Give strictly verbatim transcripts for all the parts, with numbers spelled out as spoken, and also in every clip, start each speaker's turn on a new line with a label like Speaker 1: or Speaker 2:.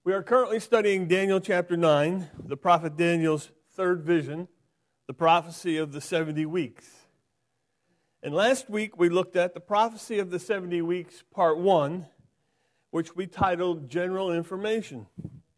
Speaker 1: We are currently studying Daniel chapter nine, the prophet Daniel's third vision, the prophecy of the seventy weeks. And last week we looked at the prophecy of the seventy weeks, part one, which we titled General Information.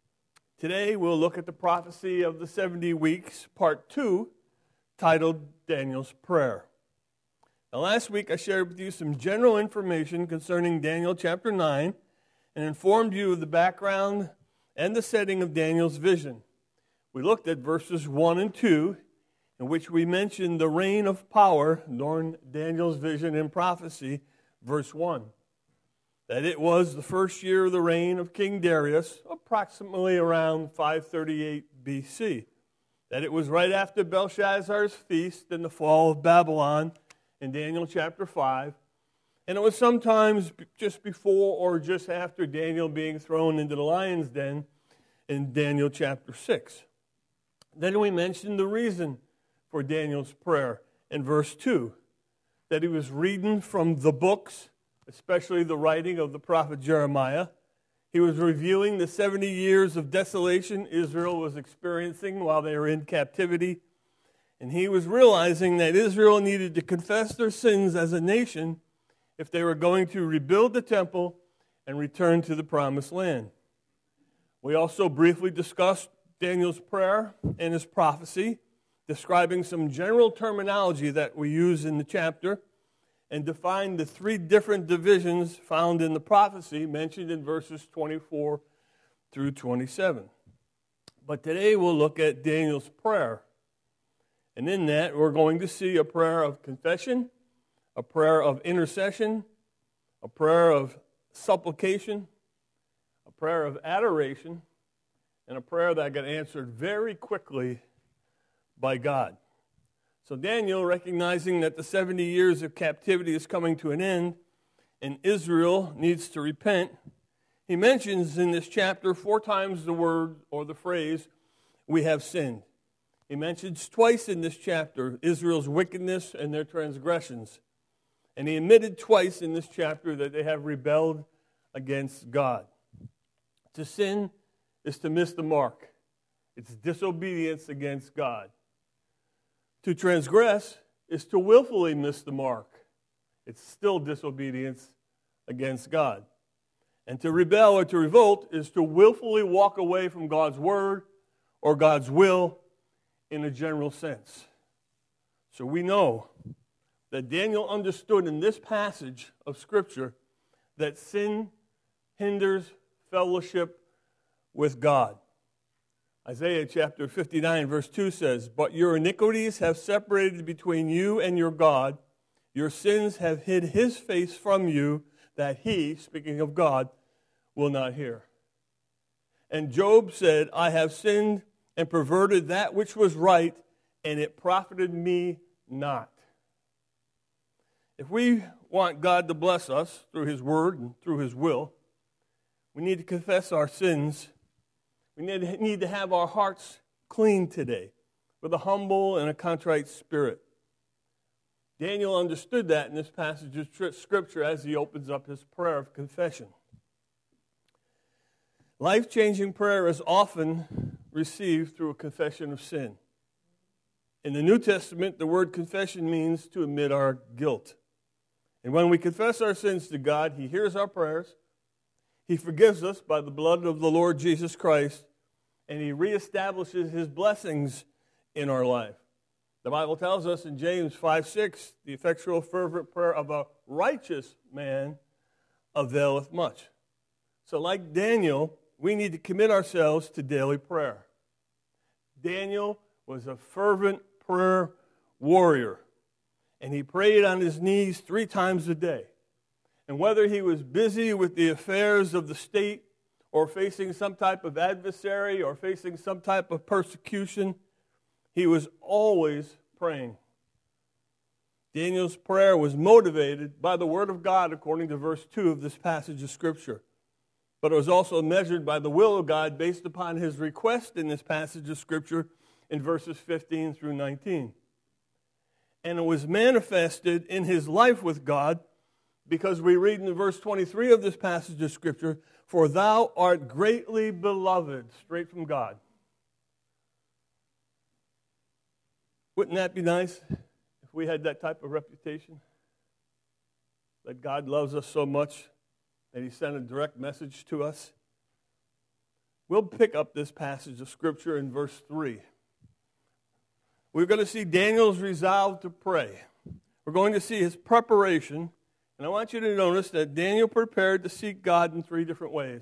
Speaker 1: Today we'll look at the prophecy of the seventy weeks, part two, titled Daniel's Prayer. Now last week I shared with you some general information concerning Daniel chapter nine and informed you of the background and the setting of Daniel's vision. We looked at verses one and two, in which we mentioned the reign of power during Daniel's vision and prophecy, verse one. That it was the first year of the reign of King Darius, approximately around five thirty-eight B C. That it was right after Belshazzar's feast and the fall of Babylon in Daniel chapter five. And it was sometimes just before or just after Daniel being thrown into the lion's den in Daniel chapter six. Then we mentioned the reason for Daniel's prayer in verse two, that he was reading from the books, especially the writing of the prophet Jeremiah. He was reviewing the seventy years of desolation Israel was experiencing while they were in captivity. And he was realizing that Israel needed to confess their sins as a nation if they were going to rebuild the temple and return to the promised land. We also briefly discussed Daniel's prayer and his prophecy, describing some general terminology that we use in the chapter, and defined the three different divisions found in the prophecy mentioned in verses twenty-four through twenty-seven. But today we'll look at Daniel's prayer. And in that, we're going to see a prayer of confession, a prayer of intercession, a prayer of supplication, a prayer of adoration, and a prayer that got answered very quickly by God. So Daniel, recognizing that the seventy years of captivity is coming to an end and Israel needs to repent, he mentions in this chapter four times the word or the phrase, "we have sinned." He mentions twice in this chapter Israel's wickedness and their transgressions. And he admitted twice in this chapter that they have rebelled against God. To sin is to miss the mark. It's disobedience against God. To transgress is to willfully miss the mark. It's still disobedience against God. And to rebel or to revolt is to willfully walk away from God's word or God's will in a general sense. So we know that Daniel understood in this passage of Scripture that sin hinders fellowship with God. Isaiah chapter fifty-nine verse two says, "But your iniquities have separated between you and your God. Your sins have hid his face from you, that he," speaking of God, "will not hear." And Job said, "I have sinned and perverted that which was right, and it profited me not." If we want God to bless us through his word and through his will, we need to confess our sins. We need to have our hearts clean today with a humble and a contrite spirit. Daniel understood that in this passage of Scripture as he opens up his prayer of confession. Life-changing prayer is often received through a confession of sin. In the New Testament, the word confession means to admit our guilt. And when we confess our sins to God, he hears our prayers, he forgives us by the blood of the Lord Jesus Christ, and he reestablishes his blessings in our life. The Bible tells us in James five six, the effectual fervent prayer of a righteous man availeth much. So like Daniel, we need to commit ourselves to daily prayer. Daniel was a fervent prayer warrior, and he prayed on his knees three times a day. And whether he was busy with the affairs of the state or facing some type of adversary or facing some type of persecution, he was always praying. Daniel's prayer was motivated by the Word of God according to verse two of this passage of Scripture. But it was also measured by the will of God based upon his request in this passage of Scripture in verses fifteen through nineteen. And it was manifested in his life with God because we read in verse twenty-three of this passage of Scripture, "For thou art greatly beloved," straight from God. Wouldn't that be nice if we had that type of reputation? That God loves us so much that He sent a direct message to us? We'll pick up this passage of Scripture in verse three. We're going to see Daniel's resolve to pray. We're going to see his preparation. And I want you to notice that Daniel prepared to seek God in three different ways.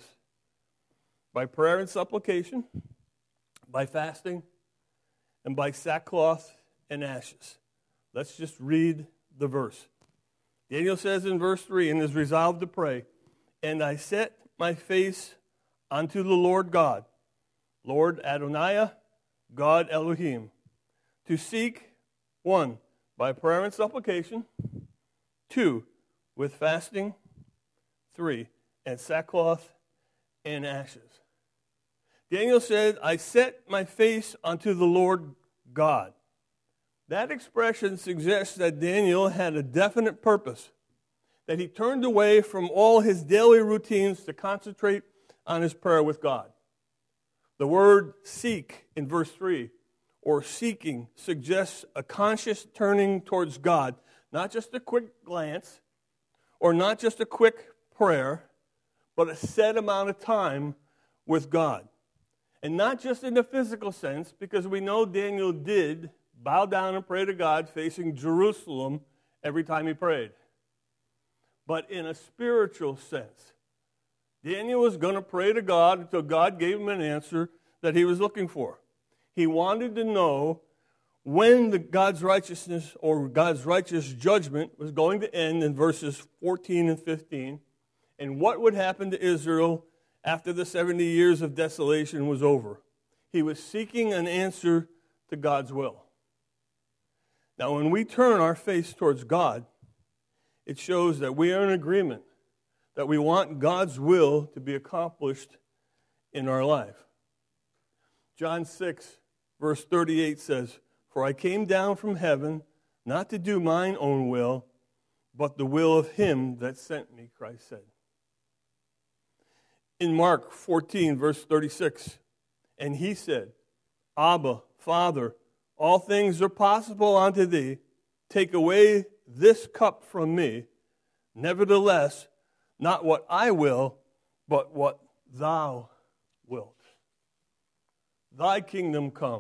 Speaker 1: By prayer and supplication, by fasting, and by sackcloth and ashes. Let's just read the verse. Daniel says in verse three, in his resolve to pray, "And I set my face unto the Lord God, Lord Adonai, God Elohim, to seek, one, by prayer and supplication, two, with fasting, three, and sackcloth and ashes." Daniel said, "I set my face unto the Lord God." That expression suggests that Daniel had a definite purpose, that he turned away from all his daily routines to concentrate on his prayer with God. The word seek in verse three, or seeking, suggests a conscious turning towards God, not just a quick glance, or not just a quick prayer, but a set amount of time with God. And not just in the physical sense, because we know Daniel did bow down and pray to God facing Jerusalem every time he prayed. But in a spiritual sense, Daniel was going to pray to God until God gave him an answer that he was looking for. He wanted to know when the God's righteousness or God's righteous judgment was going to end in verses fourteen and fifteen, and what would happen to Israel after the seventy years of desolation was over. He was seeking an answer to God's will. Now, when we turn our face towards God, it shows that we are in agreement, that we want God's will to be accomplished in our life. John six, verse thirty-eight says, "For I came down from heaven not to do mine own will, but the will of him that sent me," Christ said. In Mark fourteen, verse thirty-six, "And he said, Abba, Father, all things are possible unto thee. Take away this cup from me. Nevertheless, not what I will, but what thou wilt. Thy kingdom come.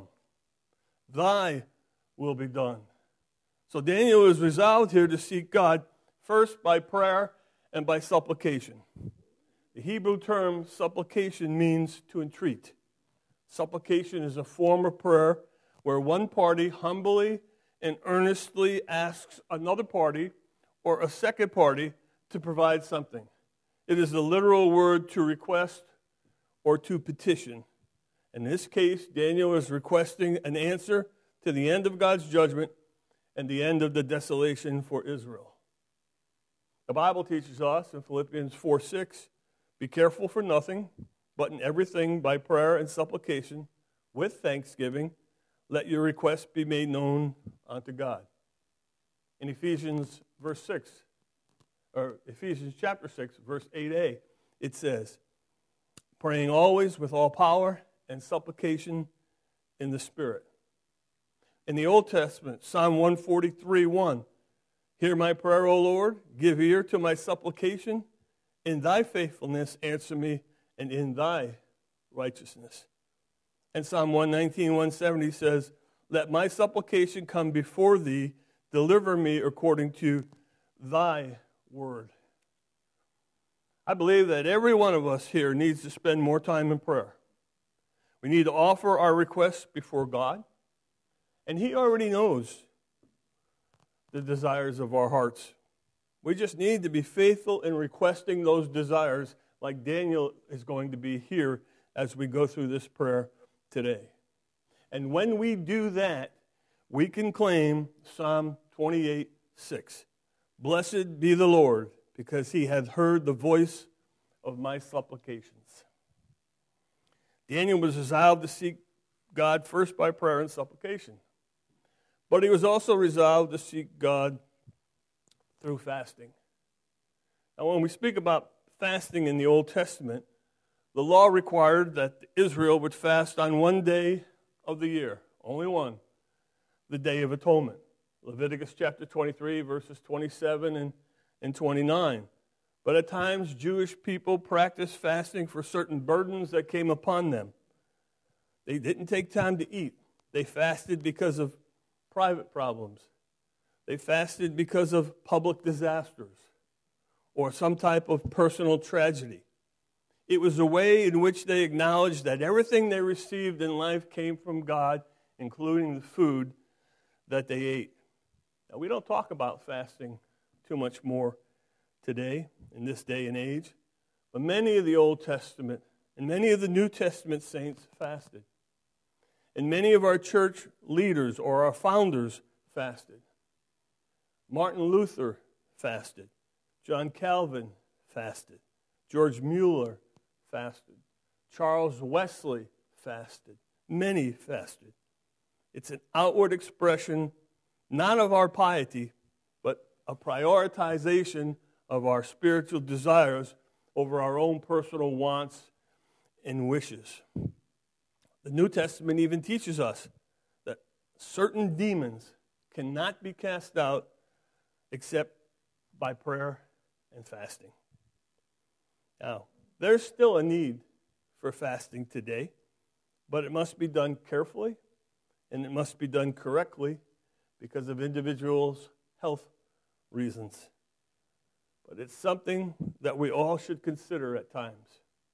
Speaker 1: Thy will be done." So Daniel is resolved here to seek God first by prayer and by supplication. The Hebrew term supplication means to entreat. Supplication is a form of prayer where one party humbly and earnestly asks another party or a second party to provide something. It is the literal word to request or to petition. In this case, Daniel is requesting an answer to the end of God's judgment and the end of the desolation for Israel. The Bible teaches us in Philippians four six, "Be careful for nothing, but in everything by prayer and supplication, with thanksgiving, let your requests be made known unto God." In Ephesians verse six, or Ephesians chapter six, verse eight a, it says, "Praying always with all power and supplication in the Spirit." In the Old Testament, Psalm one forty-three one, "Hear my prayer, O Lord, give ear to my supplication. In thy faithfulness answer me, and in thy righteousness." And Psalm one nineteen, one seventy says, "Let my supplication come before thee, deliver me according to thy word." I believe that every one of us here needs to spend more time in prayer. We need to offer our requests before God, and He already knows the desires of our hearts. We just need to be faithful in requesting those desires, like Daniel is going to be here as we go through this prayer today. And when we do that, we can claim Psalm twenty-eight six. "Blessed be the Lord, because he hath heard the voice of my supplications." Daniel was resolved to seek God first by prayer and supplication. But he was also resolved to seek God through fasting. Now, when we speak about fasting in the Old Testament, the law required that Israel would fast on one day of the year, only one, the Day of Atonement. Leviticus chapter twenty-three, verses twenty-seven and, and twenty-nine. But at times, Jewish people practiced fasting for certain burdens that came upon them. They didn't take time to eat. They fasted because of private problems. They fasted because of public disasters or some type of personal tragedy. It was a way in which they acknowledged that everything they received in life came from God, including the food that they ate. Now, we don't talk about fasting too much more today, in this day and age, but many of the Old Testament and many of the New Testament saints fasted. And many of our church leaders or our founders fasted. Martin Luther fasted. John Calvin fasted. George Mueller fasted. Charles Wesley fasted. Many fasted. It's an outward expression, not of our piety, but a prioritization of our spiritual desires over our own personal wants and wishes. The New Testament even teaches us that certain demons cannot be cast out except by prayer and fasting. Now, there's still a need for fasting today, but it must be done carefully and it must be done correctly because of individuals' health reasons. But it's something that we all should consider at times.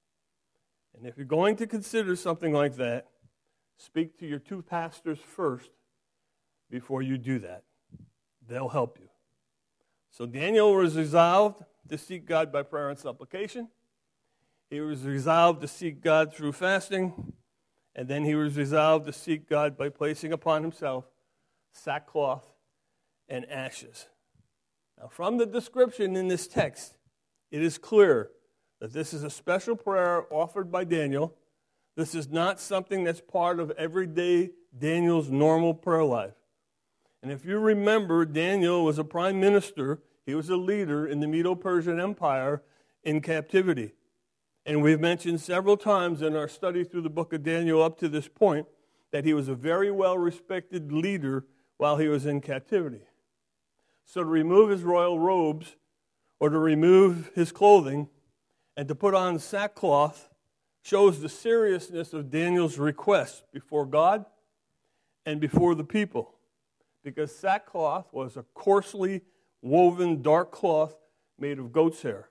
Speaker 1: And if you're going to consider something like that, speak to your two pastors first before you do that. They'll help you. So Daniel was resolved to seek God by prayer and supplication. He was resolved to seek God through fasting. And then he was resolved to seek God by placing upon himself sackcloth and ashes. Now, from the description in this text, it is clear that this is a special prayer offered by Daniel. This is not something that's part of everyday Daniel's normal prayer life. And if you remember, Daniel was a prime minister. He was a leader in the Medo-Persian Empire in captivity. And we've mentioned several times in our study through the book of Daniel up to this point that he was a very well-respected leader while he was in captivity. So to remove his royal robes or to remove his clothing and to put on sackcloth shows the seriousness of Daniel's request before God and before the people. Because sackcloth was a coarsely woven dark cloth made of goat's hair.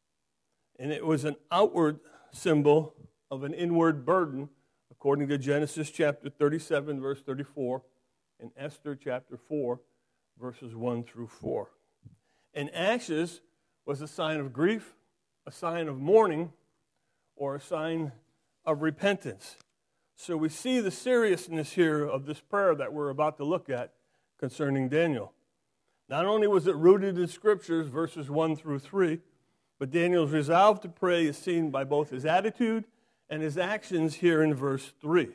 Speaker 1: And it was an outward symbol of an inward burden, according to Genesis chapter thirty-seven, verse thirty-four, and Esther chapter four, verses one through four. And ashes was a sign of grief, a sign of mourning, or a sign of repentance. So we see the seriousness here of this prayer that we're about to look at concerning Daniel. Not only was it rooted in Scriptures, verses one through three, but Daniel's resolve to pray is seen by both his attitude and his actions here in verse three.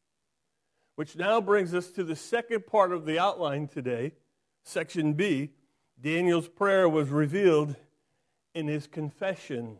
Speaker 1: Which now brings us to the second part of the outline today, section B. Daniel's prayer was revealed in his confession.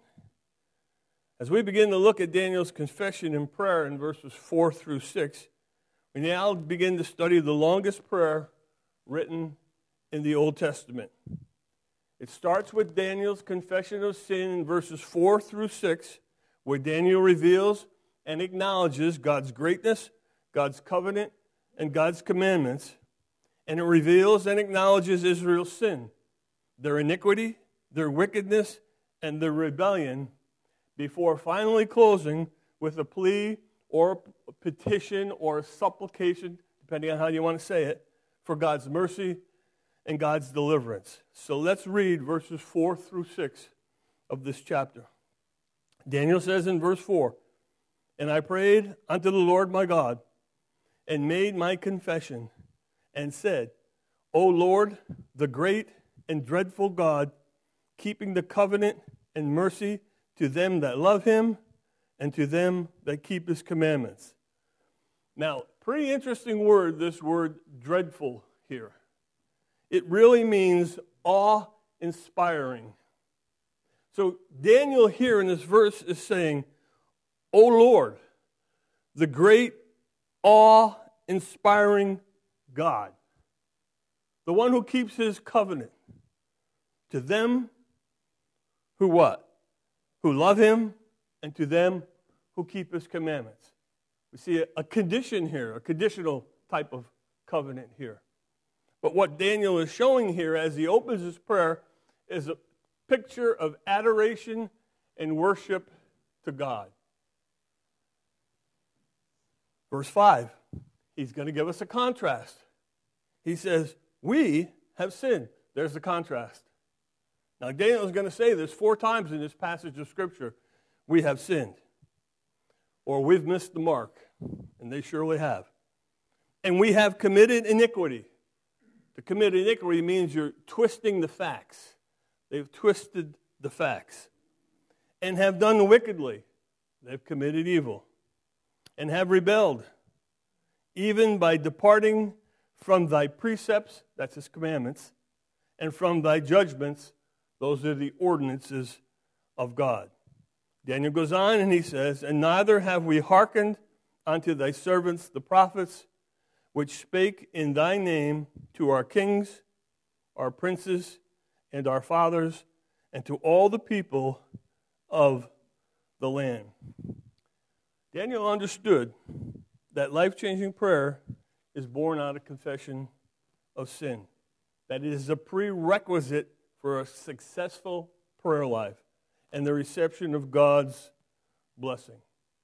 Speaker 1: As we begin to look at Daniel's confession and prayer in verses four through six, we now begin to study the longest prayer written in the Old Testament. It starts with Daniel's confession of sin in verses four through six, where Daniel reveals and acknowledges God's greatness, God's covenant, and God's commandments. And it reveals and acknowledges Israel's sin, their iniquity, their wickedness, and their rebellion, before finally closing with a plea or a petition or a supplication, depending on how you want to say it, for God's mercy and God's deliverance. So let's read verses four through six of this chapter. Daniel says in verse four, "And I prayed unto the Lord my God, and made my confession, and said, O Lord, the great and dreadful God, keeping the covenant and mercy to them that love him, and to them that keep his commandments." Now, pretty interesting word, this word dreadful here. It really means awe-inspiring. So Daniel here in this verse is saying, O Lord, the great, awe-inspiring God, the one who keeps his covenant, to them who what? Who love him, and to them who keep his commandments. We see a, a condition here, a conditional type of covenant here. But what Daniel is showing here as he opens his prayer is a picture of adoration and worship to God. Verse five, he's going to give us a contrast. He says, we have sinned. There's the contrast. Now, Daniel is going to say this four times in this passage of Scripture. We have sinned. Or we've missed the mark. And they surely have. And we have committed iniquity. To commit iniquity means you're twisting the facts. They've twisted the facts. And have done wickedly. They've committed evil. And have rebelled. Even by departing from thy precepts, that's his commandments, and from thy judgments, those are the ordinances of God. Daniel goes on and he says, and neither have we hearkened unto thy servants the prophets, which spake in thy name to our kings, our princes, and our fathers, and to all the people of the land. Daniel understood that life-changing prayer is born out of confession of sin. That it is a prerequisite for a successful prayer life and the reception of God's blessing.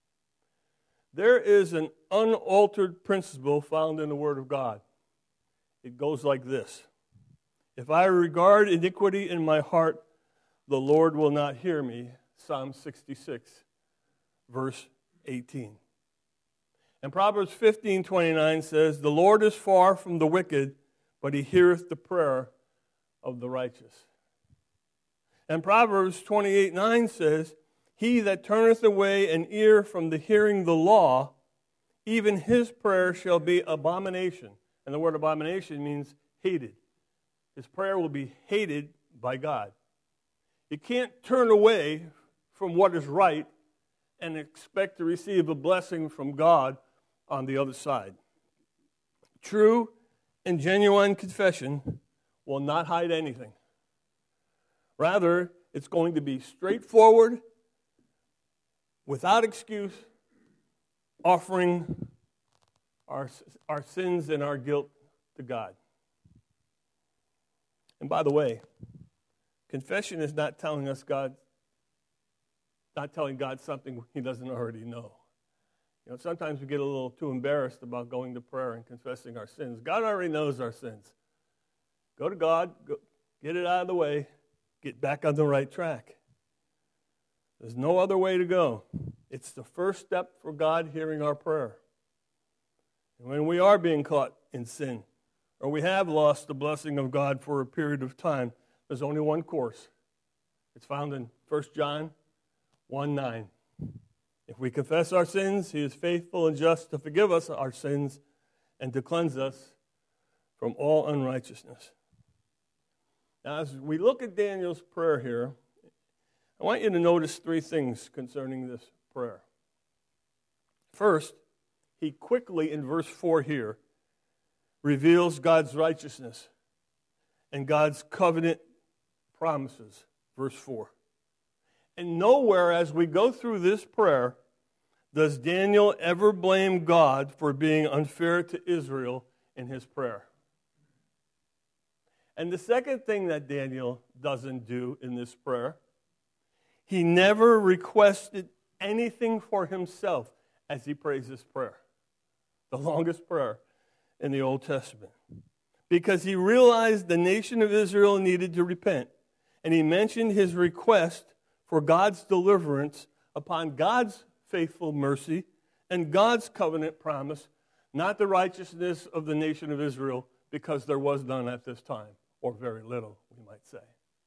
Speaker 1: There is an unaltered principle found in the Word of God. It goes like this. If I regard iniquity in my heart, the Lord will not hear me. Psalm sixty-six, verse eighteen. And Proverbs fifteen twenty-nine says, the Lord is far from the wicked, but he heareth the prayer of the righteous. And Proverbs twenty-eight nine says, he that turneth away an ear from the hearing the law, even his prayer shall be abomination. And the word abomination means hated. His prayer will be hated by God. You can't turn away from what is right and expect to receive a blessing from God on the other side. True and genuine confession will not hide anything. Rather, it's going to be straightforward, without excuse, offering our, our sins and our guilt to God. And by the way, confession is not telling us God, not telling God something he doesn't already know. You know, sometimes we get a little too embarrassed about going to prayer and confessing our sins. God already knows our sins. Go to God, go, get it out of the way, get back on the right track. There's no other way to go. It's the first step for God hearing our prayer. And when we are being caught in sin, or we have lost the blessing of God for a period of time, there's only one course. It's found in First John one nine. If we confess our sins, he is faithful and just to forgive us our sins and to cleanse us from all unrighteousness. Now, as we look at Daniel's prayer here, I want you to notice three things concerning this prayer. First, he quickly, in verse four here, reveals God's righteousness and God's covenant promises. Verse four. And nowhere as we go through this prayer does Daniel ever blame God for being unfair to Israel in his prayer. And the second thing that Daniel doesn't do in this prayer, he never requested anything for himself as he prays this prayer. The longest prayer in the Old Testament. Because he realized the nation of Israel needed to repent. And he mentioned his request for God's deliverance upon God's faithful mercy and God's covenant promise, not the righteousness of the nation of Israel, because there was none at this time, or very little, we might say.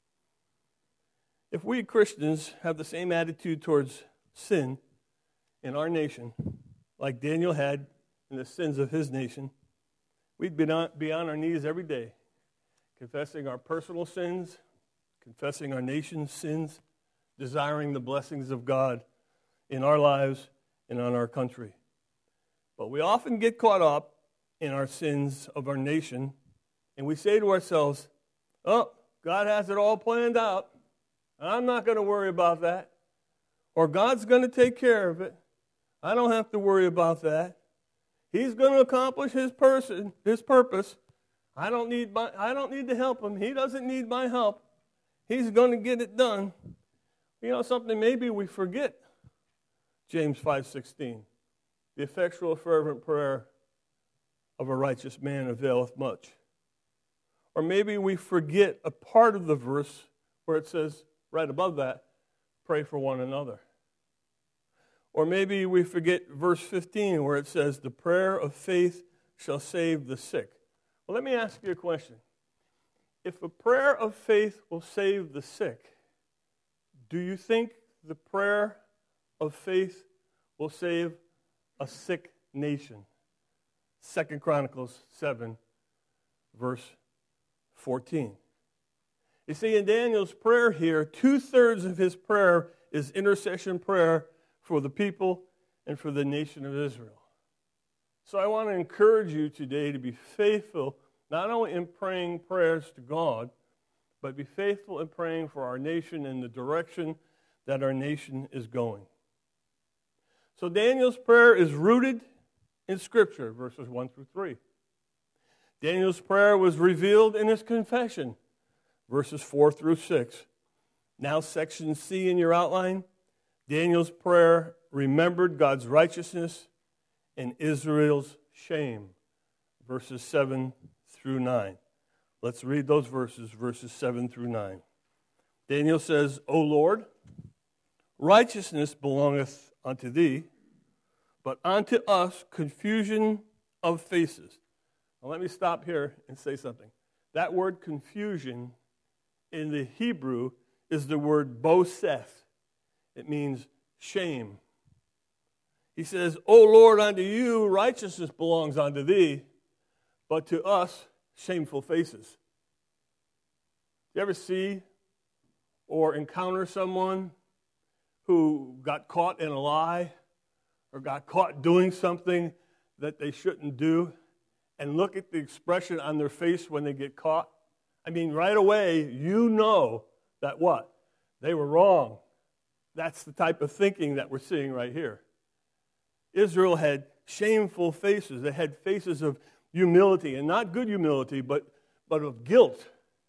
Speaker 1: If we Christians have the same attitude towards sin in our nation, like Daniel had in the sins of his nation, we'd be on, be on our knees every day, confessing our personal sins, confessing our nation's sins, desiring the blessings of God in our lives and on our country. But we often get caught up in our sins of our nation, and we say to ourselves, oh, God has it all planned out. I'm not going to worry about that. Or God's going to take care of it. I don't have to worry about that. He's going to accomplish his person, his purpose. I don't need my, I don't need to help him. He doesn't need my help. He's going to get it done. You know something, maybe we forget James five sixteen. The effectual fervent prayer of a righteous man availeth much. Or maybe we forget a part of the verse where it says, right above that, pray for one another. Or maybe we forget verse fifteen where it says, the prayer of faith shall save the sick. Well, let me ask you a question. If a prayer of faith will save the sick, do you think the prayer of faith will save a sick nation? Second Chronicles seven, verse fourteen. You see, in Daniel's prayer here, two-thirds of his prayer is intercession prayer for the people and for the nation of Israel. So I want to encourage you today to be faithful, not only in praying prayers to God, but be faithful in praying for our nation and the direction that our nation is going. So Daniel's prayer is rooted in Scripture, verses one through three. Daniel's prayer was revealed in his confession, verses four through six. Now section C in your outline, Daniel's prayer remembered God's righteousness and Israel's shame, verses seven through nine. Let's read those verses, verses seven through nine. Daniel says, O Lord, righteousness belongeth unto thee, but unto us confusion of faces. Now let me stop here and say something. That word confusion in the Hebrew is the word boseth. It means shame. He says, O Lord, unto you righteousness belongs unto thee, but to us shameful faces. You ever see or encounter someone who got caught in a lie or got caught doing something that they shouldn't do, and look at the expression on their face when they get caught? I mean, right away, you know that what? They were wrong. That's the type of thinking that we're seeing right here. Israel had shameful faces. They had faces of humility, and not good humility, but, but of guilt.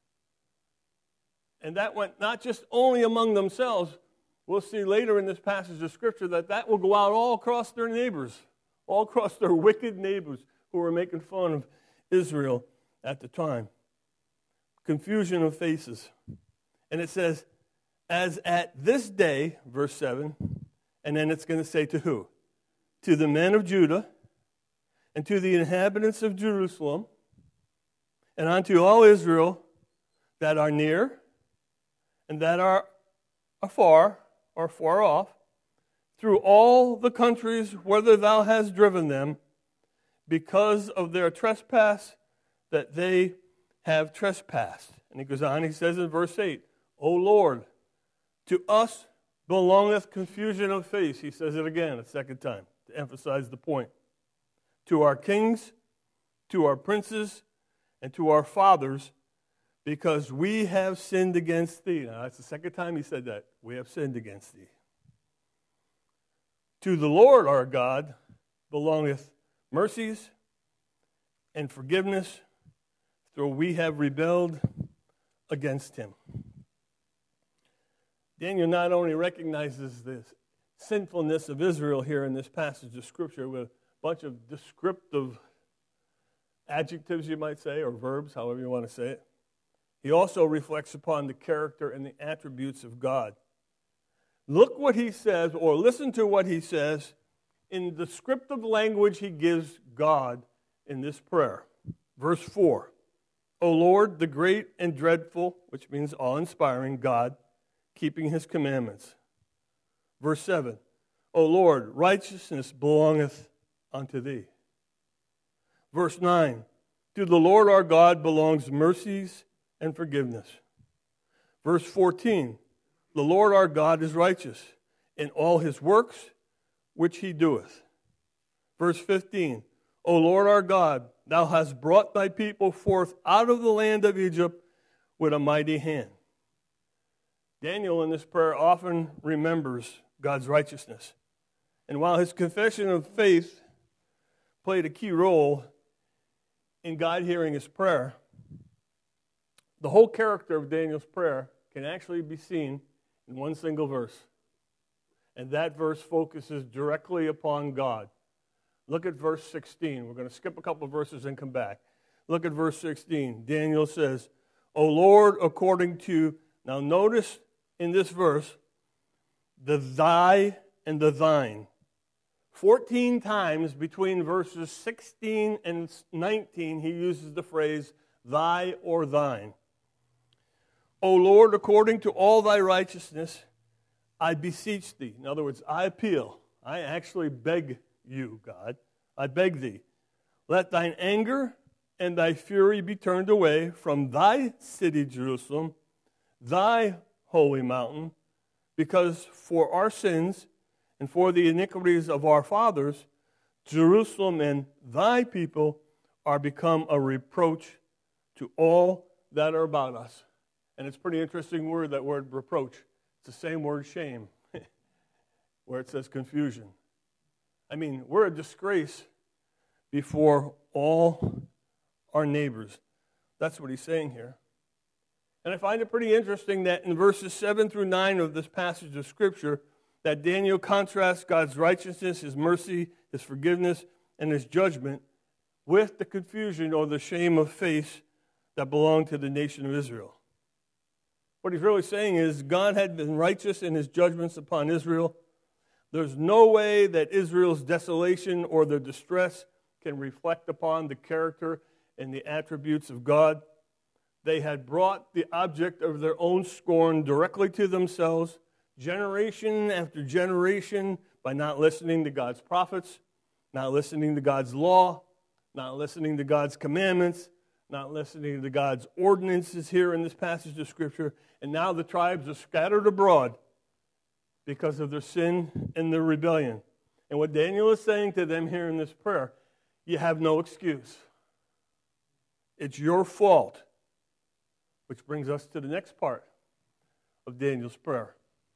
Speaker 1: And that went not just only among themselves. We'll see later in this passage of Scripture that that will go out all across their neighbors, all across their wicked neighbors who were making fun of Israel at the time. Confusion of faces. And it says, as at this day, verse seven, and then it's going to say to who? To the men of Judah, and to the inhabitants of Jerusalem, and unto all Israel that are near, and that are afar, or far off, through all the countries whither thou hast driven them, because of their trespass that they have trespassed. And he goes on, he says in verse eight, O Lord, to us belongeth confusion of face. He says it again a second time to emphasize the point. To our kings, to our princes, and to our fathers, because we have sinned against thee. Now, that's the second time he said that. We have sinned against thee. To the Lord our God belongeth mercies and forgiveness, though we have rebelled against him. Daniel not only recognizes the sinfulness of Israel here in this passage of Scripture with a bunch of descriptive adjectives, you might say, or verbs, however you want to say it, he also reflects upon the character and the attributes of God. Look what he says, or listen to what he says in the descriptive language he gives God in this prayer. Verse four, O Lord, the great and dreadful, which means awe-inspiring God, keeping his commandments. Verse seven, O Lord, righteousness belongeth unto thee. Verse nine, to the Lord our God belongs mercies and forgiveness. Verse fourteen, the Lord our God is righteous in all his works which he doeth. Verse fifteen, O Lord our God, thou hast brought thy people forth out of the land of Egypt with a mighty hand. Daniel in this prayer often remembers God's righteousness. And while his confession of faith played a key role in God hearing his prayer, the whole character of Daniel's prayer can actually be seen in one single verse. And that verse focuses directly upon God. Look at verse sixteen. We're going to skip a couple of verses and come back. Look at verse sixteen. Daniel says, O Lord, according to, now notice in this verse, the thy and the thine. Fourteen times between verses sixteen and nineteen, he uses the phrase thy or thine. O Lord, according to all thy righteousness, I beseech thee. In other words, I appeal. I actually beg you, God. I beg thee. Let thine anger and thy fury be turned away from thy city, Jerusalem, thy holy mountain, because for our sins and for the iniquities of our fathers, Jerusalem and thy people are become a reproach to all that are about us. And it's a pretty interesting word, that word reproach. It's the same word shame, where it says confusion. I mean, we're a disgrace before all our neighbors. That's what he's saying here. And I find it pretty interesting that in verses seven through nine of this passage of Scripture, that Daniel contrasts God's righteousness, his mercy, his forgiveness, and his judgment with the confusion or the shame of faith that belonged to the nation of Israel. What he's really saying is God had been righteous in his judgments upon Israel. There's no way that Israel's desolation or their distress can reflect upon the character and the attributes of God. They had brought the object of their own scorn directly to themselves, generation after generation, by not listening to God's prophets, not listening to God's law, not listening to God's commandments, not listening to God's ordinances here in this passage of Scripture. And now the tribes are scattered abroad because of their sin and their rebellion. And what Daniel is saying to them here in this prayer, you have no excuse. It's your fault. Which brings us to the next part of Daniel's prayer.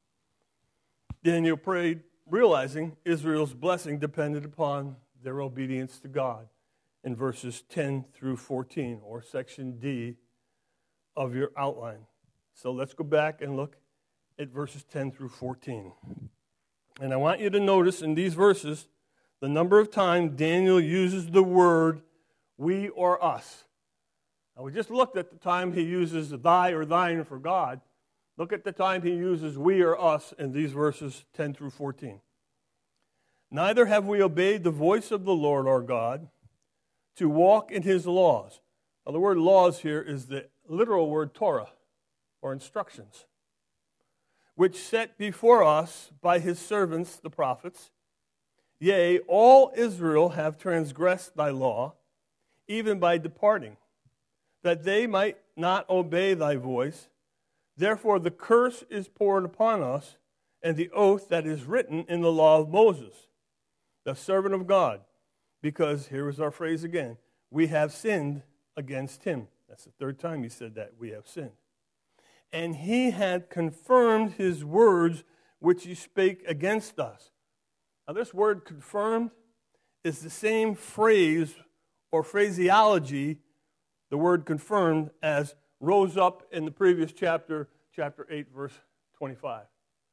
Speaker 1: Daniel prayed realizing Israel's blessing depended upon their obedience to God in verses ten through fourteen, or section D of your outline. So let's go back and look at verses ten through fourteen. And I want you to notice in these verses the number of times Daniel uses the word we or us. Now, we just looked at the time he uses thy or thine for God. Look at the time he uses we or us in these verses ten through fourteen. Neither have we obeyed the voice of the Lord our God to walk in his laws. Now, the word laws here is the literal word Torah, or instructions, which set before us by his servants, the prophets. Yea, all Israel have transgressed thy law, even by departing, that they might not obey thy voice. Therefore the curse is poured upon us, and the oath that is written in the law of Moses, the servant of God, because, here is our phrase again, we have sinned against him. That's the third time he said that, we have sinned. And he had confirmed his words which he spake against us. Now this word confirmed is the same phrase or phraseology, the word confirmed, as rose up in the previous chapter, chapter eight, verse twenty-five.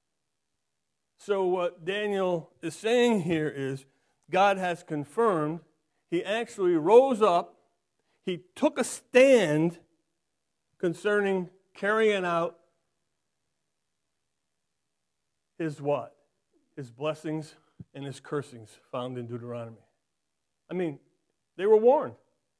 Speaker 1: So what Daniel is saying here is God has confirmed. He actually rose up. He took a stand concerning carrying out his what? His blessings and his cursings found in Deuteronomy. I mean, they were warned.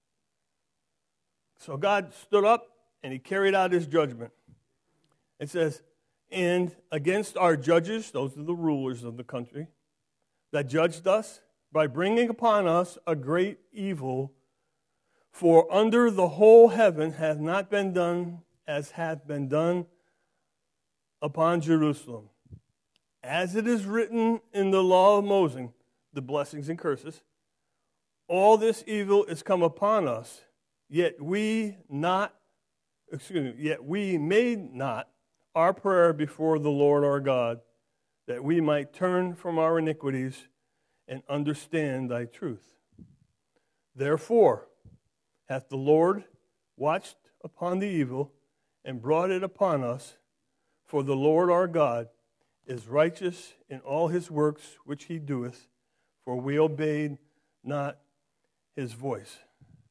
Speaker 1: So God stood up and he carried out his judgment. It says, and against our judges, those are the rulers of the country, that judged us by bringing upon us a great evil, for under the whole heaven hath not been done as hath been done upon Jerusalem. As it is written in the law of Moses, the blessings and curses, all this evil is come upon us, yet we not, excuse me, yet we made not our prayer before the Lord our God, that we might turn from our iniquities and understand thy truth. Therefore hath the Lord watched upon the evil and brought it upon us, for the Lord our God is righteous in all his works which he doeth, for we obeyed not his voice.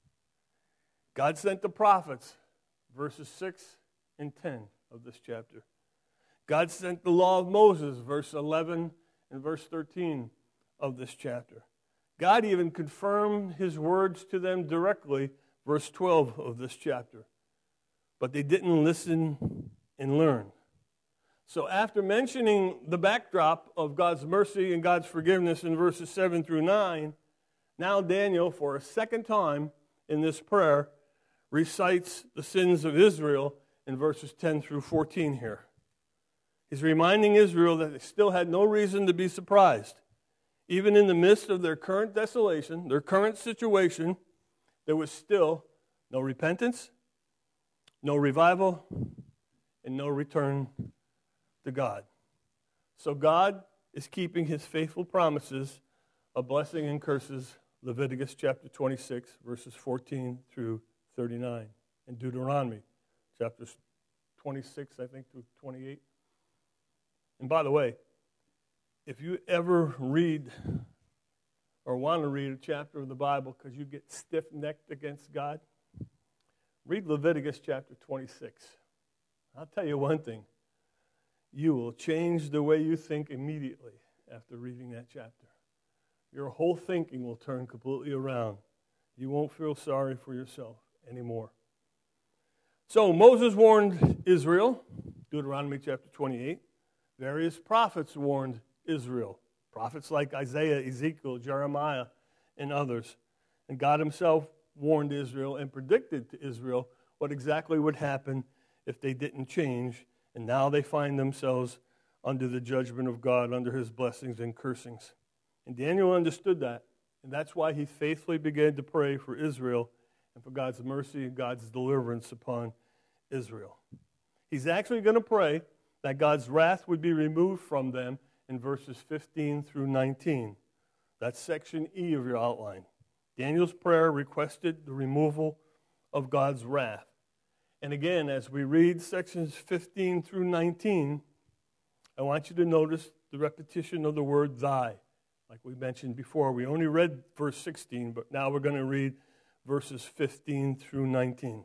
Speaker 1: God sent the prophets, verses six and ten of this chapter. God sent the law of Moses, verse eleven and verse thirteen of this chapter. God even confirmed his words to them directly, verse twelve of this chapter. But they didn't listen and learn. So after mentioning the backdrop of God's mercy and God's forgiveness in verses seven through nine, now Daniel, for a second time in this prayer, recites the sins of Israel in verses ten through fourteen here. He's reminding Israel that they still had no reason to be surprised. Even in the midst of their current desolation, their current situation, there was still no repentance, no revival, and no return to God. So God is keeping his faithful promises of blessing and curses, Leviticus chapter twenty-six, verses fourteen through thirty-nine, and Deuteronomy chapters twenty-six, I think, through twenty-eight. And by the way, if you ever read or want to read a chapter of the Bible because you get stiff-necked against God, read Leviticus chapter twenty-six. I'll tell you one thing. You will change the way you think immediately after reading that chapter. Your whole thinking will turn completely around. You won't feel sorry for yourself anymore. So Moses warned Israel, Deuteronomy chapter twenty-eight. Various prophets warned Israel. Prophets like Isaiah, Ezekiel, Jeremiah, and others. And God himself warned Israel and predicted to Israel what exactly would happen if they didn't change. And now they find themselves under the judgment of God, under his blessings and cursings. And Daniel understood that. And that's why he faithfully began to pray for Israel and for God's mercy and God's deliverance upon Israel. He's actually going to pray that God's wrath would be removed from them in verses fifteen through nineteen. That's section E of your outline. Daniel's prayer requested the removal of God's wrath. And again, as we read sections fifteen through nineteen, I want you to notice the repetition of the word thy. Like we mentioned before, we only read verse sixteen, but now we're going to read verses fifteen through nineteen.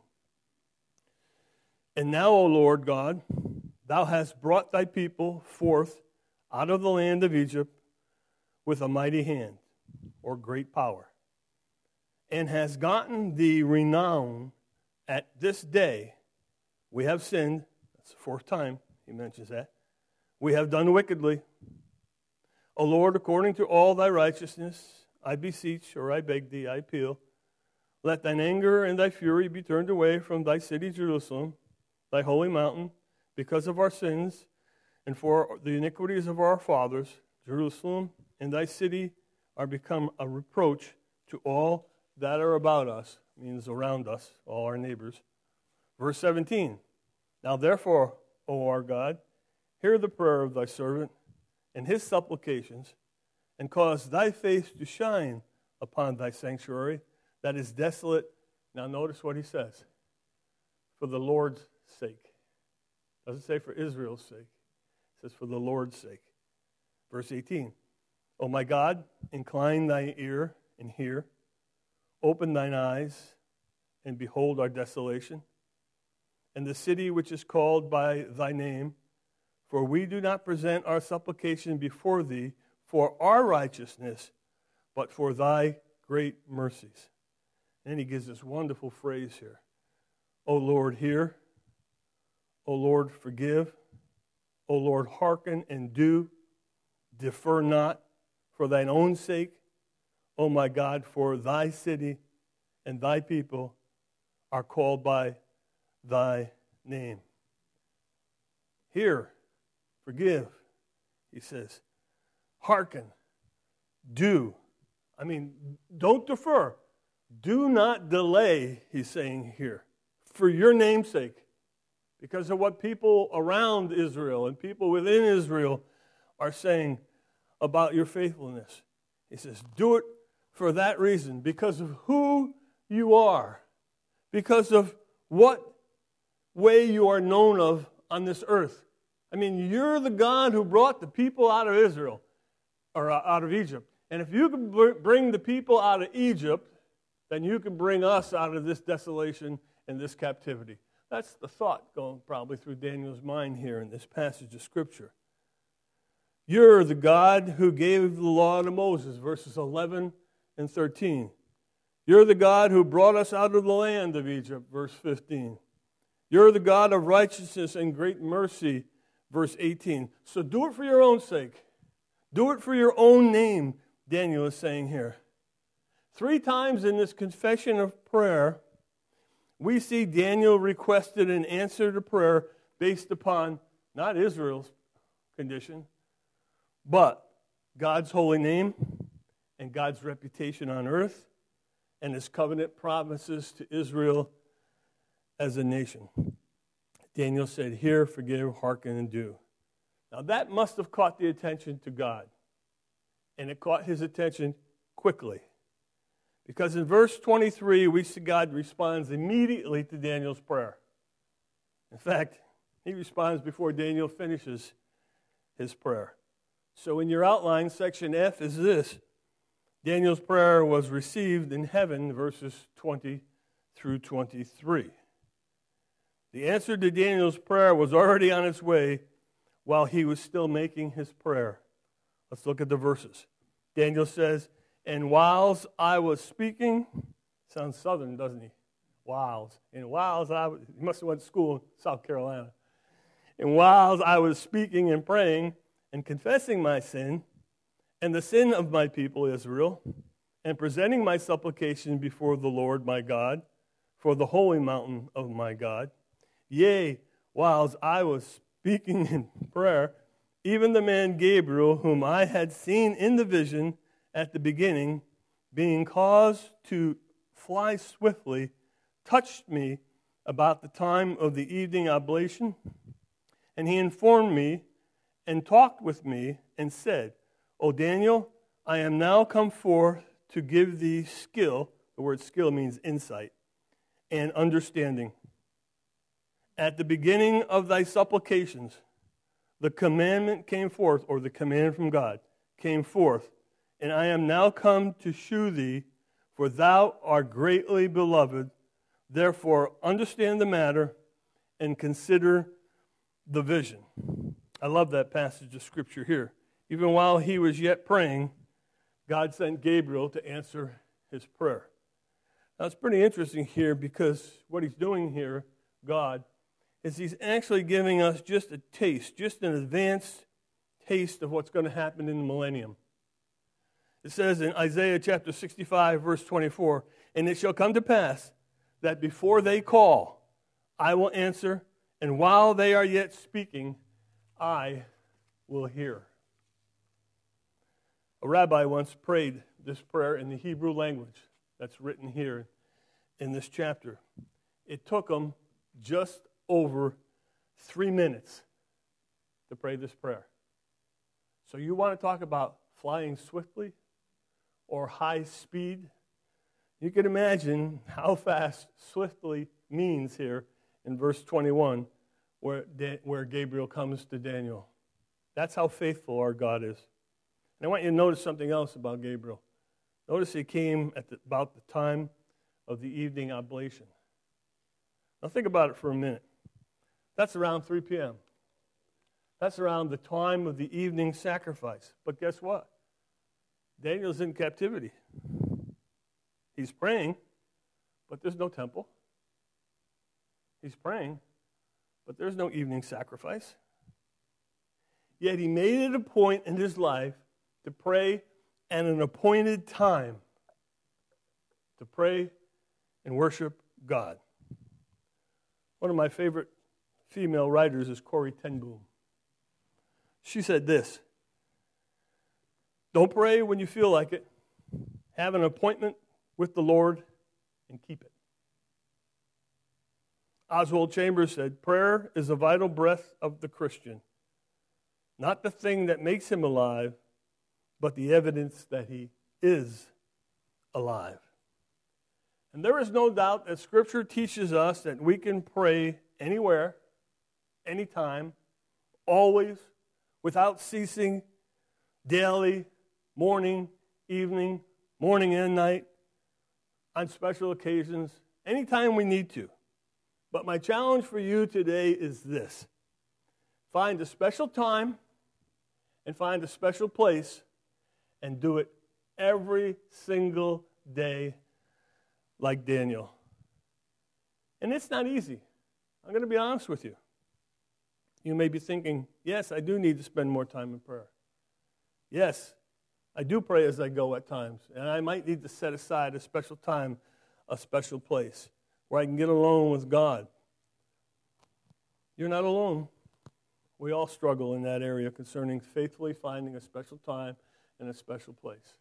Speaker 1: And now, O Lord God, thou hast brought thy people forth out of the land of Egypt with a mighty hand, or great power, and hast gotten thee renown at this day. We have sinned. That's the fourth time he mentions that. We have done wickedly. O Lord, according to all thy righteousness, I beseech, or I beg thee, I appeal, let thine anger and thy fury be turned away from thy city Jerusalem, thy holy mountain, because of our sins and for the iniquities of our fathers. Jerusalem and thy city are become a reproach to all that are about us, means around us, all our neighbors. Verse seventeen, now therefore, O our God, hear the prayer of thy servant and his supplications, and cause thy face to shine upon thy sanctuary that is desolate. Now notice what he says, for the Lord's sake. Doesn't say for Israel's sake. It says for the Lord's sake. Verse eighteen, O my God, incline thy ear and hear. Open thine eyes and behold our desolation, and the city which is called by thy name. For we do not present our supplication before thee for our righteousness, but for thy great mercies. And he gives this wonderful phrase here. O Lord, hear. O Lord, forgive. O Lord, hearken and do. Defer not for thine own sake. O my God, for thy city and thy people are called by thy name. Hear forgive. He says, hearken, do. I mean, don't defer. Do not delay, he's saying here, for your name's sake, because of what people around Israel and people within Israel are saying about your faithfulness. He says, do it for that reason, because of who you are, because of what way you are known of on this earth. I mean, you're the God who brought the people out of Israel, or out of Egypt. And if you can bring the people out of Egypt, then you can bring us out of this desolation and this captivity. That's the thought going probably through Daniel's mind here in this passage of Scripture. You're the God who gave the law to Moses, verses eleven and thirteen. You're the God who brought us out of the land of Egypt, verse fifteen. You're the God of righteousness and great mercy, verse eighteen. So do it for your own sake. Do it for your own name, Daniel is saying here. Three times in this confession of prayer, we see Daniel requested an answer to prayer based upon not Israel's condition, but God's holy name and God's reputation on earth and his covenant promises to Israel as a nation. Daniel said, hear, forgive, hearken, and do. Now that must have caught the attention to God. And it caught his attention quickly. Because in verse twenty-three, we see God responds immediately to Daniel's prayer. In fact, he responds before Daniel finishes his prayer. So in your outline, section F is this. Daniel's prayer was received in heaven, verses twenty through twenty-three. The answer to Daniel's prayer was already on its way while he was still making his prayer. Let's look at the verses. Daniel says, and whiles I was speaking, sounds southern, doesn't he? Whiles. And whiles I was, he must have went to school in South Carolina. And whiles I was speaking and praying and confessing my sin and the sin of my people Israel, and presenting my supplication before the Lord my God for the holy mountain of my God, yea, whiles I was speaking in prayer, even the man Gabriel, whom I had seen in the vision at the beginning, being caused to fly swiftly, touched me about the time of the evening oblation, and he informed me and talked with me and said, O Daniel, I am now come forth to give thee skill, the word skill means insight, and understanding. At the beginning of thy supplications, the commandment came forth, or the command from God came forth, and I am now come to shew thee, for thou art greatly beloved. Therefore, understand the matter and consider the vision. I love that passage of Scripture here. Even while he was yet praying, God sent Gabriel to answer his prayer. Now, it's pretty interesting here because what he's doing here, God, is he's actually giving us just a taste, just an advanced taste of what's going to happen in the millennium. It says in Isaiah chapter sixty-five, verse twenty-four, and it shall come to pass that before they call, I will answer, and while they are yet speaking, I will hear. A rabbi once prayed this prayer in the Hebrew language that's written here in this chapter. It took him just over three minutes to pray this prayer. So you want to talk about flying swiftly or high speed? You can imagine how fast swiftly means here in verse twenty-one where, where Gabriel comes to Daniel. That's how faithful our God is. And I want you to notice something else about Gabriel. Notice he came at the, about the time of the evening oblation. Now think about it for a minute. That's around three p.m. That's around the time of the evening sacrifice. But guess what? Daniel's in captivity. He's praying, but there's no temple. He's praying, but there's no evening sacrifice. Yet he made it a point in his life to pray at an appointed time, to pray and worship God. One of my favorite female writers is Corrie ten Boom. She said this: don't pray when you feel like it. Have an appointment with the Lord and keep it. Oswald Chambers said, prayer is the vital breath of the Christian, not the thing that makes him alive, but the evidence that he is alive. And there is no doubt that Scripture teaches us that we can pray anywhere, anytime, always, without ceasing, daily, morning, evening, morning and night, on special occasions, anytime we need to. But my challenge for you today is this: find a special time and find a special place and do it every single day like Daniel. And it's not easy. I'm going to be honest with you. You may be thinking, yes, I do need to spend more time in prayer. Yes, I do pray as I go at times, and I might need to set aside a special time, a special place, where I can get alone with God. You're not alone. We all struggle in that area concerning faithfully finding a special time and a special place.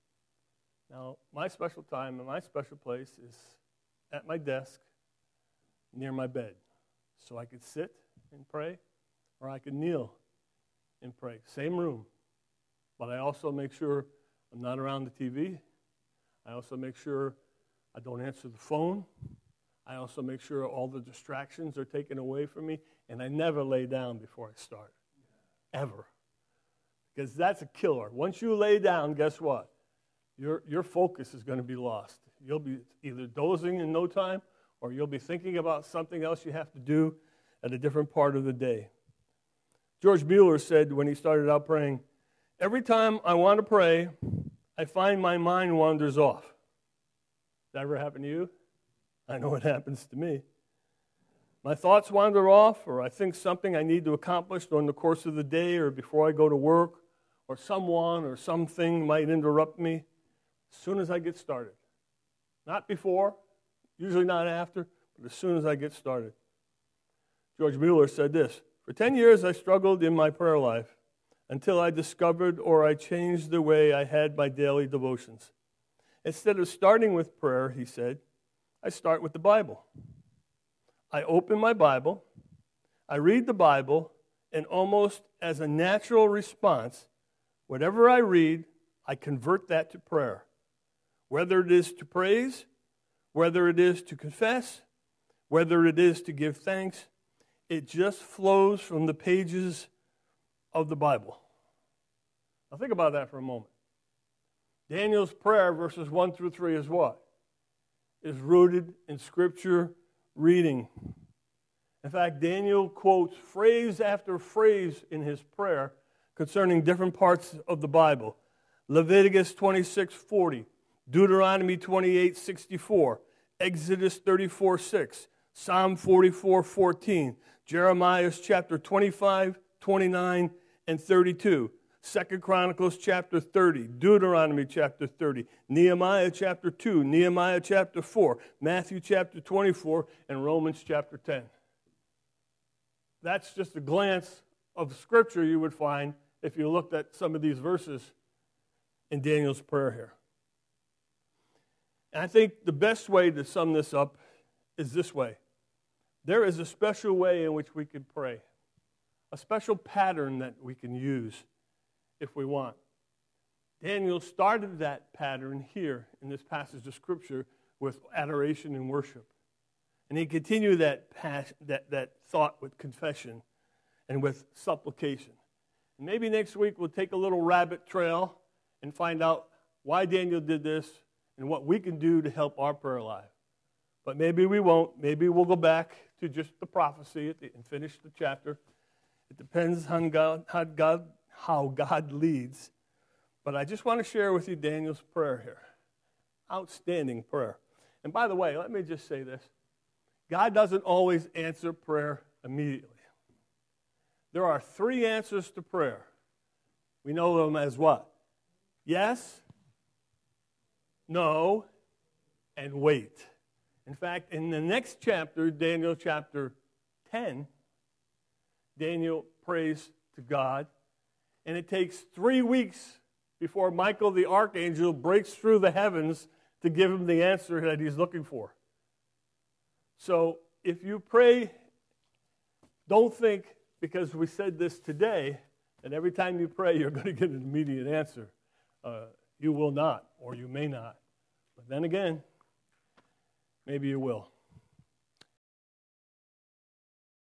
Speaker 1: Now, my special time and my special place is at my desk near my bed. So I could sit and pray, or I could kneel and pray. Same room. But I also make sure I'm not around the T V. I also make sure I don't answer the phone. I also make sure all the distractions are taken away from me, and I never lay down before I start, ever. Because that's a killer. Once you lay down, guess what? Your, your focus is going to be lost. You'll be either dozing in no time, or you'll be thinking about something else you have to do at a different part of the day. George Mueller said when he started out praying, every time I want to pray, I find my mind wanders off. That ever happen to you? I know it happens to me. My thoughts wander off, or I think something I need to accomplish during the course of the day or before I go to work, or someone or something might interrupt me as soon as I get started. Not before, usually not after, but as soon as I get started. George Mueller said this: for ten years I struggled in my prayer life until I discovered or I changed the way I had my daily devotions. Instead of starting with prayer, he said, I start with the Bible. I open my Bible, I read the Bible, and almost as a natural response, whatever I read, I convert that to prayer. Whether it is to praise, whether it is to confess, whether it is to give thanks, it just flows from the pages of the Bible. Now think about that for a moment. Daniel's prayer, verses one through three, is what? Is rooted in Scripture reading. In fact, Daniel quotes phrase after phrase in his prayer concerning different parts of the Bible. Leviticus twenty-six forty, Deuteronomy twenty-eight sixty-four, Exodus thirty-four six, Psalm forty-four fourteen, Jeremiah chapter twenty-five, twenty-nine, and thirty-two, Second Chronicles chapter thirty, Deuteronomy chapter thirty, Nehemiah chapter two, Nehemiah chapter four, Matthew chapter twenty-four, and Romans chapter ten. That's just a glance of Scripture you would find if you looked at some of these verses in Daniel's prayer here. And I think the best way to sum this up is this way. There is a special way in which we can pray, a special pattern that we can use if we want. Daniel started that pattern here in this passage of Scripture with adoration and worship. And he continued that, pas- that, that thought with confession and with supplication. And maybe next week we'll take a little rabbit trail and find out why Daniel did this and what we can do to help our prayer life. But maybe we won't. Maybe we'll go back to just the prophecy at the, and finish the chapter. It depends on God, how God, how God leads. But I just want to share with you Daniel's prayer here. Outstanding prayer. And by the way, let me just say this. God doesn't always answer prayer immediately. There are three answers to prayer. We know them as what? Yes, no, and wait. In fact, in the next chapter, Daniel chapter ten, Daniel prays to God and it takes three weeks before Michael the archangel breaks through the heavens to give him the answer that he's looking for. So if you pray, don't think, because we said this today, that every time you pray you're going to get an immediate answer. Uh, you will not, or you may not. But then again, maybe you will.